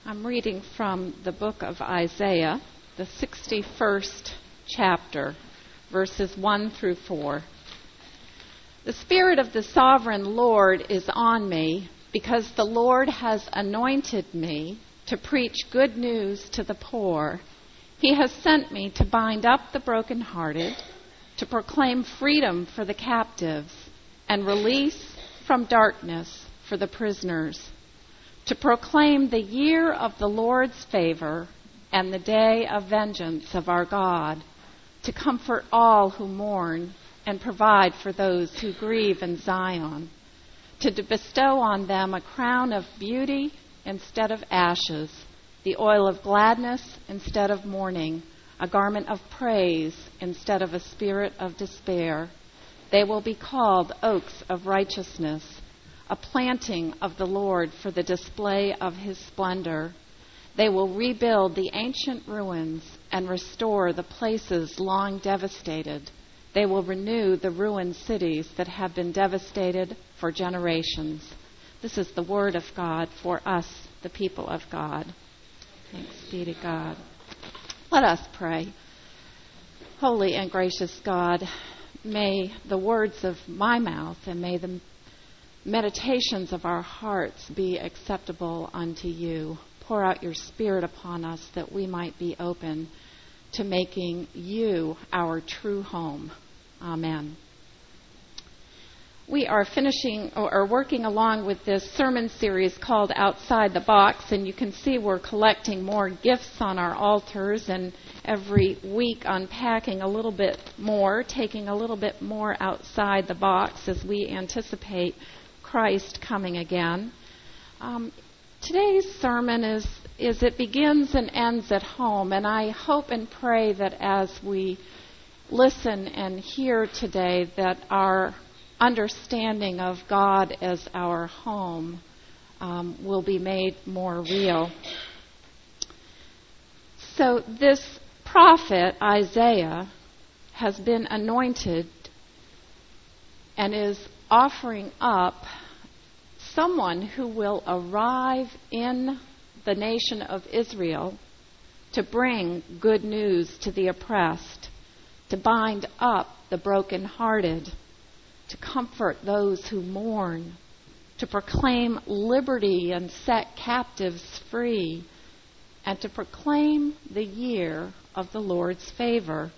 I'm reading from the book of Isaiah, the 61st chapter, verses 1 through 4. The Spirit of the Sovereign Lord is on me, because the Lord has anointed me to preach good news to the poor. He has sent me to bind up the brokenhearted, to proclaim freedom for the captives, and release from darkness for the prisoners, to proclaim the year of the Lord's favor and the day of vengeance of our God, to comfort all who mourn and provide for those who grieve in Zion, to bestow on them a crown of beauty instead of ashes, the oil of gladness instead of mourning, a garment of praise instead of a spirit of despair. They will be called oaks of righteousness, a planting of the Lord for the display of his splendor. They will rebuild the ancient ruins and restore the places long devastated. They will renew the ruined cities that have been devastated for generations. This is the word of God for us, the people of God. Thanks be to God. Let us pray. Holy and gracious God, may the words of my mouth and may the meditations of our hearts be acceptable unto you. Pour out your Spirit upon us that we might be open to making you our true home. Amen. We are finishing or working along with this sermon series called Outside the Box, and you can see we're collecting more gifts on our altars, and every week unpacking a little bit more, taking a little bit more outside the box as we anticipate Christ coming again. Today's sermon is it begins and ends at home, and I hope and pray that as we listen and hear today that our understanding of God as our home will be made more real. So this prophet, Isaiah, has been anointed and is offering up someone who will arrive in the nation of Israel to bring good news to the oppressed, to bind up the brokenhearted, to comfort those who mourn, to proclaim liberty and set captives free, and to proclaim the year of the Lord's favor.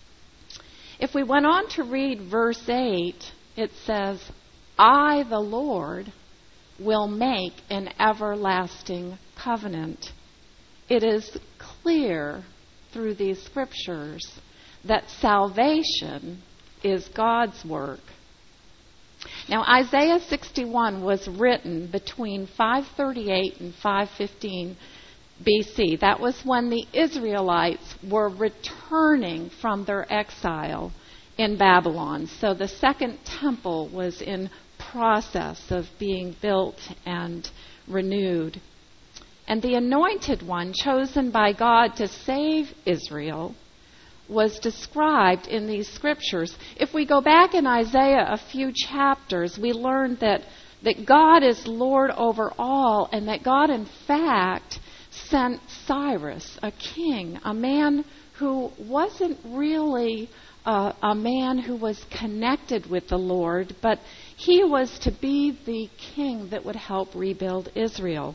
If we went on to read verse 8, it says, I, the Lord, will make an everlasting covenant. It is clear through these scriptures that salvation is God's work. Now, Isaiah 61 was written between 538 and 515 BC. That was when the Israelites were returning from their exile in Babylon. So the second temple was in process of being built and renewed. And the anointed one chosen by God to save Israel was described in these scriptures. If we go back in Isaiah a few chapters, we learned that God is Lord over all, and that God, in fact, sent Cyrus, a king, a man who wasn't really a man who was connected with the Lord, but he was to be the king that would help rebuild Israel.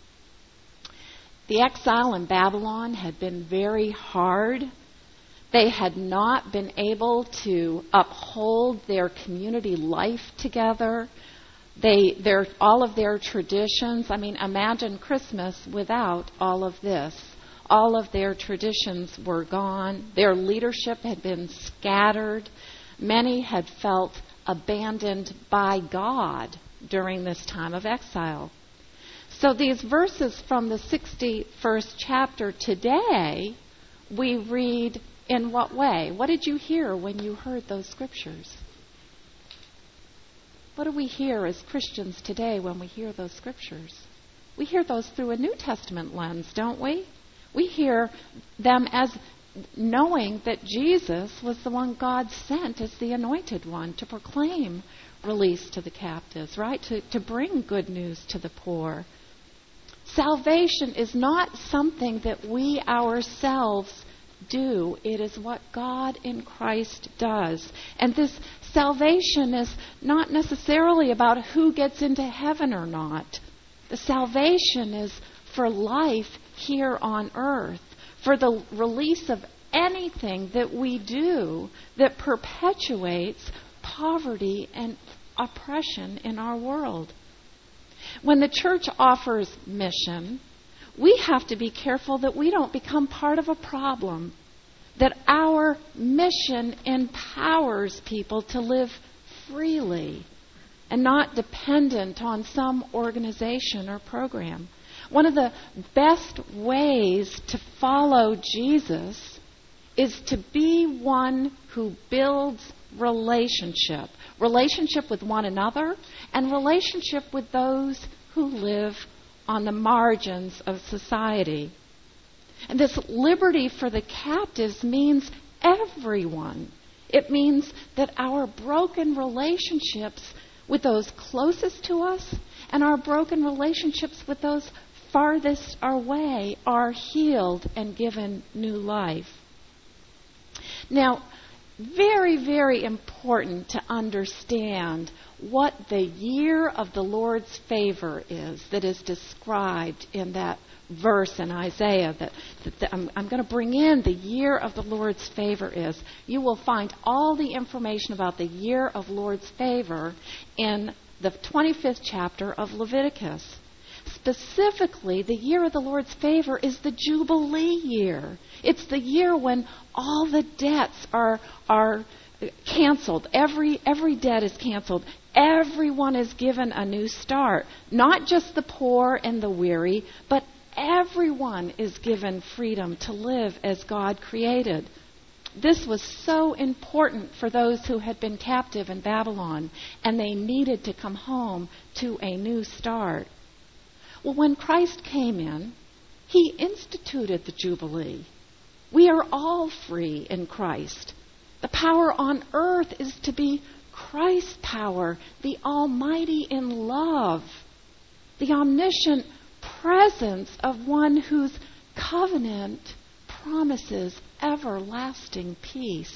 The exile in Babylon had been very hard. They had not been able to uphold their community life together. All of their traditions. I mean, imagine Christmas without all of this. All of their traditions were gone. Their leadership had been scattered. Many had felt abandoned by God during this time of exile. So these verses from the 61st chapter today, we read in what way? What did you hear when you heard those scriptures? What do we hear as Christians today when we hear those scriptures? We hear those through a New Testament lens, don't we? We hear them as knowing that Jesus was the one God sent as the anointed one to proclaim release to the captives, right? To bring good news to the poor. Salvation is not something that we ourselves do. It is what God in Christ does. And this salvation is not necessarily about who gets into heaven or not. The salvation is for life here on earth, for the release of anything that we do that perpetuates poverty and oppression in our world. When the church offers mission, we have to be careful that we don't become part of a problem, that our mission empowers people to live freely and not dependent on some organization or program. One of the best ways to follow Jesus is to be one who builds relationship with one another and relationship with those who live on the margins of society. And this liberty for the captives means everyone. It means that our broken relationships with those closest to us and our broken relationships with those farthest away are healed and given new life. Now, very, very important to understand what the year of the Lord's favor is that is described in that verse in Isaiah that I'm going to bring in the year of the Lord's favor is. You will find all the information about the year of Lord's favor in the 25th chapter of Leviticus. Specifically, the year of the Lord's favor is the Jubilee year. It's the year when all the debts are canceled. Every debt is canceled. Everyone is given a new start. Not just the poor and the weary, but everyone is given freedom to live as God created. This was so important for those who had been captive in Babylon, and they needed to come home to a new start. Well, when Christ came in, He instituted the Jubilee. We are all free in Christ. The power on earth is to be Christ's power, the Almighty in love, the omniscient presence of one whose covenant promises everlasting peace.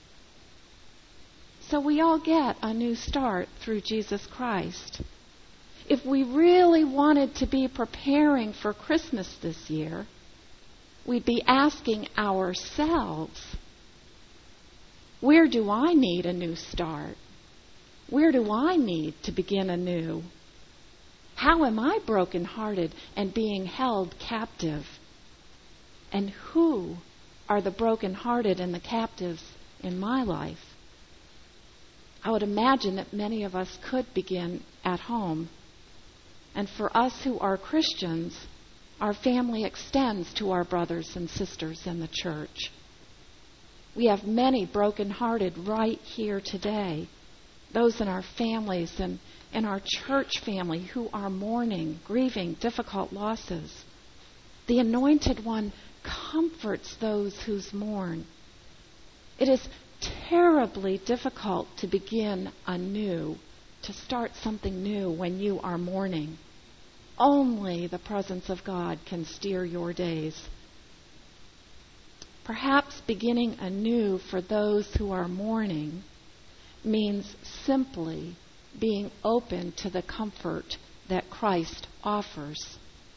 So we all get a new start through Jesus Christ. If we really wanted to be preparing for Christmas this year, we'd be asking ourselves, where do I need a new start? Where do I need to begin anew? How am I brokenhearted and being held captive? And who are the brokenhearted and the captives in my life? I would imagine that many of us could begin at home. And for us who are Christians, our family extends to our brothers and sisters in the church. We have many brokenhearted right here today. Those in our families and in our church family who are mourning, grieving difficult losses. The Anointed One comforts those who mourn. It is terribly difficult to begin anew, to start something new when you are mourning. Only the presence of God can steer your days. Perhaps beginning anew for those who are mourning means simply being open to the comfort that Christ offers.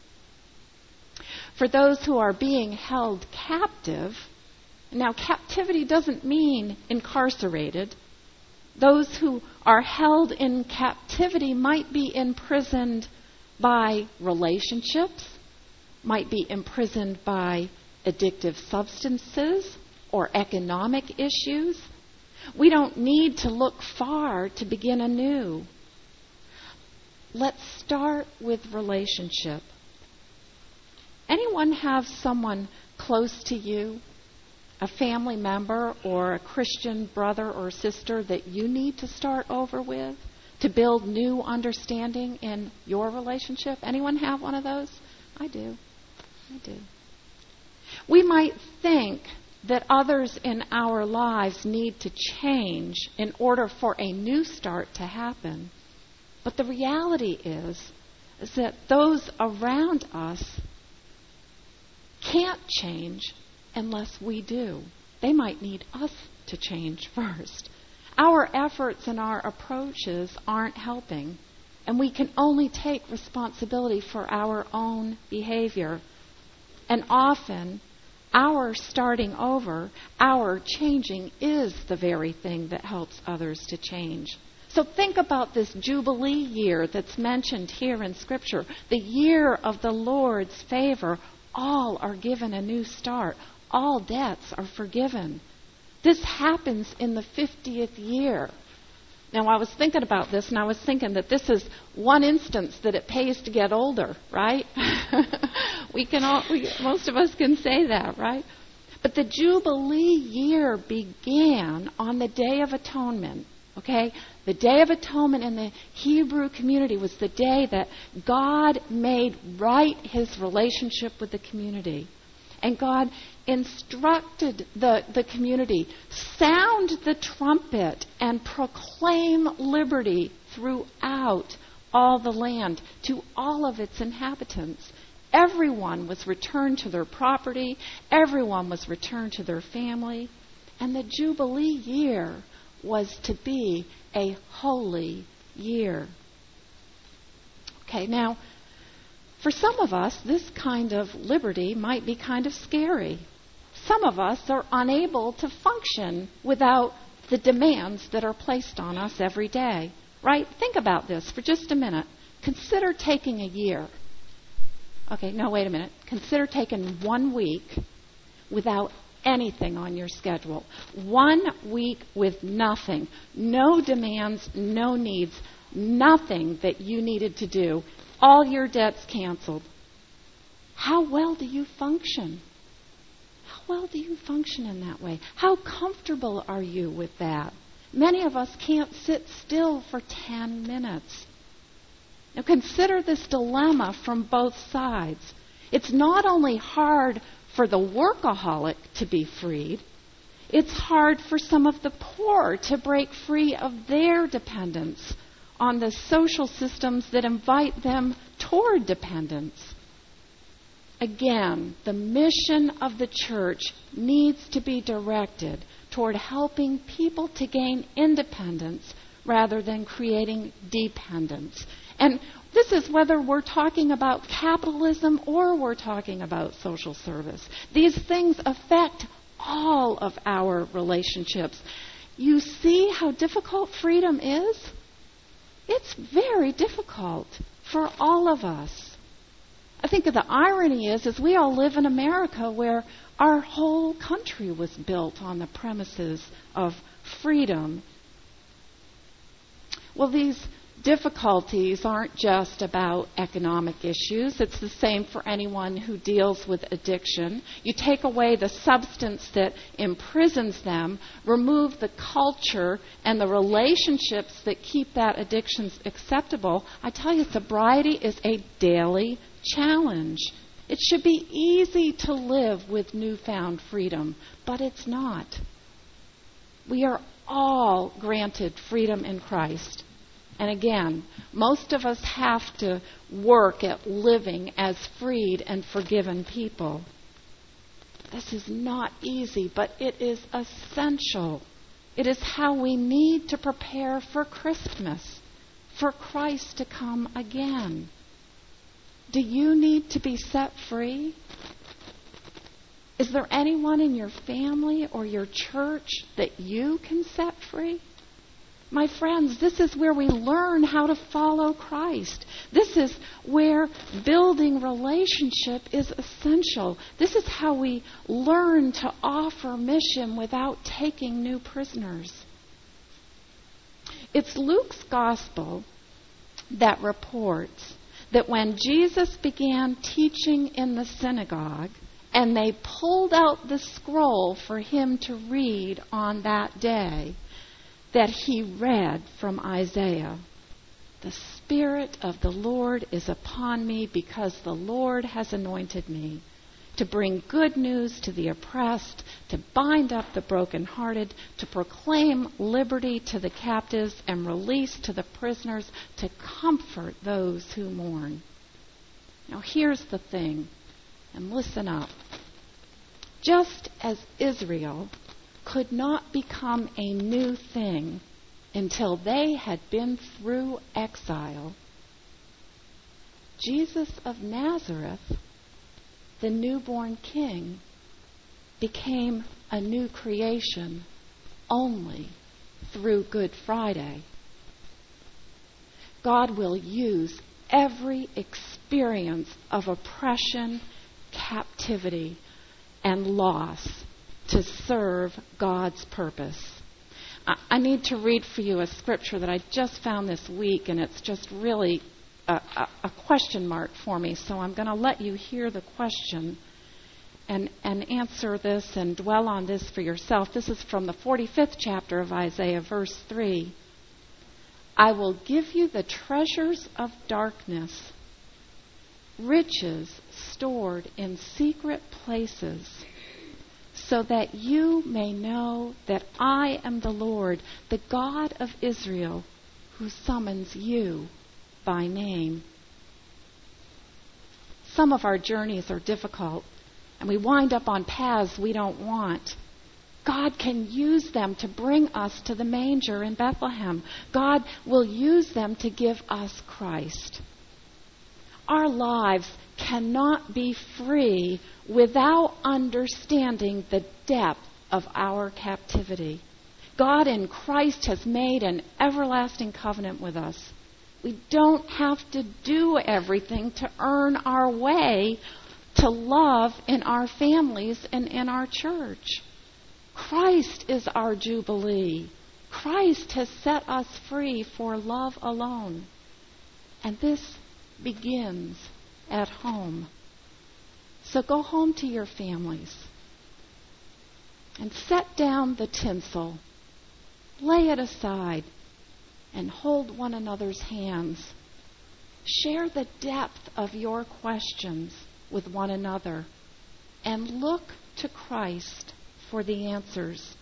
For those who are being held captive, now captivity doesn't mean incarcerated. Those who are held in captivity might be imprisoned by relationships, might be imprisoned by addictive substances or economic issues. We don't need to look far to begin anew. Let's start with relationship. Anyone have someone close to you, a family member or a Christian brother or sister that you need to start over with to build new understanding in your relationship? Anyone have one of those? I do. We might think that others in our lives need to change in order for a new start to happen. But the reality is is that those around us can't change unless we do. They might need us to change first. Our efforts and our approaches aren't helping, and we can only take responsibility for our own behavior. And often, our starting over, our changing, is the very thing that helps others to change. So think about this Jubilee year that's mentioned here in Scripture, the year of the Lord's favor. All are given a new start. All debts are forgiven. This happens in the 50th year. Now, I was thinking about this, and I was thinking that this is one instance that it pays to get older, right? Most of us can say that, right? But the Jubilee year began on the Day of Atonement, okay? The Day of Atonement in the Hebrew community was the day that God made right His relationship with the community. And God instructed the community, sound the trumpet and proclaim liberty throughout all the land to all of its inhabitants. Everyone was returned to their property. Everyone was returned to their family. And the Jubilee year was to be a holy year. Okay, now, for some of us, this kind of liberty might be kind of scary. Some of us are unable to function without the demands that are placed on us every day, right? Think about this for just a minute. Consider taking a year. Okay, no, wait a minute. Consider taking 1 week without anything on your schedule. 1 week with nothing. No demands, no needs, nothing that you needed to do. All your debts canceled. How well do you function? How well do you function in that way? How comfortable are you with that? Many of us can't sit still for 10 minutes. Now consider this dilemma from both sides. It's not only hard for the workaholic to be freed, it's hard for some of the poor to break free of their dependence on the social systems that invite them toward dependence. Again, the mission of the church needs to be directed toward helping people to gain independence rather than creating dependence. And this is whether we're talking about capitalism or we're talking about social service. These things affect all of our relationships. You see how difficult freedom is? It's very difficult for all of us. I think the irony is we all live in America where our whole country was built on the premises of freedom. Well, these difficulties aren't just about economic issues. It's the same for anyone who deals with addiction. You take away the substance that imprisons them, remove the culture and the relationships that keep that addiction acceptable. I tell you, sobriety is a daily challenge. It should be easy to live with newfound freedom, but it's not. We are all granted freedom in Christ. And again, most of us have to work at living as freed and forgiven people. This is not easy, but it is essential. It is how we need to prepare for Christmas, for Christ to come again. Do you need to be set free? Is there anyone in your family or your church that you can set free? My friends, this is where we learn how to follow Christ. This is where building relationship is essential. This is how we learn to offer mission without taking new prisoners. It's Luke's gospel that reports that when Jesus began teaching in the synagogue and they pulled out the scroll for him to read on that day, that he read from Isaiah, "The Spirit of the Lord is upon me because the Lord has anointed me to bring good news to the oppressed, to bind up the brokenhearted, to proclaim liberty to the captives and release to the prisoners, to comfort those who mourn." Now here's the thing, and listen up. Just as Israel could not become a new thing until they had been through exile, Jesus of Nazareth, the newborn king, became a new creation only through Good Friday. God will use every experience of oppression, captivity, and loss to serve God's purpose. I need to read for you a scripture that I just found this week, and it's just really a question mark for me. So I'm going to let you hear the question and answer this and dwell on this for yourself. This is from the 45th chapter of Isaiah, verse 3. I will give you the treasures of darkness, riches stored in secret places, so that you may know that I am the Lord, the God of Israel, who summons you by name. Some of our journeys are difficult, and we wind up on paths we don't want. God can use them to bring us to the manger in Bethlehem. God will use them to give us Christ. Our lives cannot be free without understanding the depth of our captivity. God in Christ has made an everlasting covenant with us. We don't have to do everything to earn our way to love in our families and in our church. Christ is our jubilee. Christ has set us free for love alone. And this begins at home. So go home to your families and set down the tinsel. Lay it aside and hold one another's hands. Share the depth of your questions with one another and look to Christ for the answers.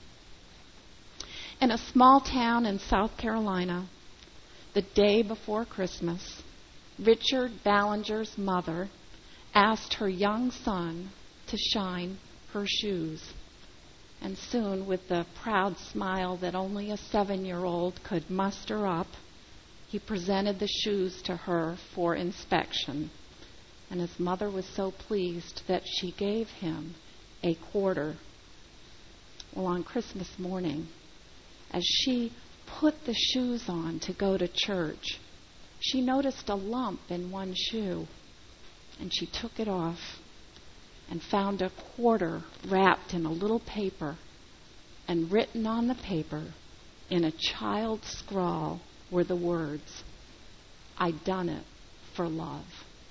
In a small town in South Carolina, the day before Christmas, Richard Ballinger's mother asked her young son to shine her shoes. And soon, with the proud smile that only a 7-year-old could muster up, he presented the shoes to her for inspection. And his mother was so pleased that she gave him a quarter. Well, on Christmas morning, as she put the shoes on to go to church, she noticed a lump in one shoe, and she took it off and found a quarter wrapped in a little paper, and written on the paper in a child's scrawl were the words, "I done it for love."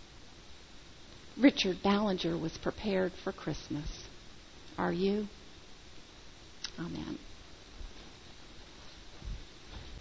Richard Ballinger was prepared for Christmas. Are you? Amen.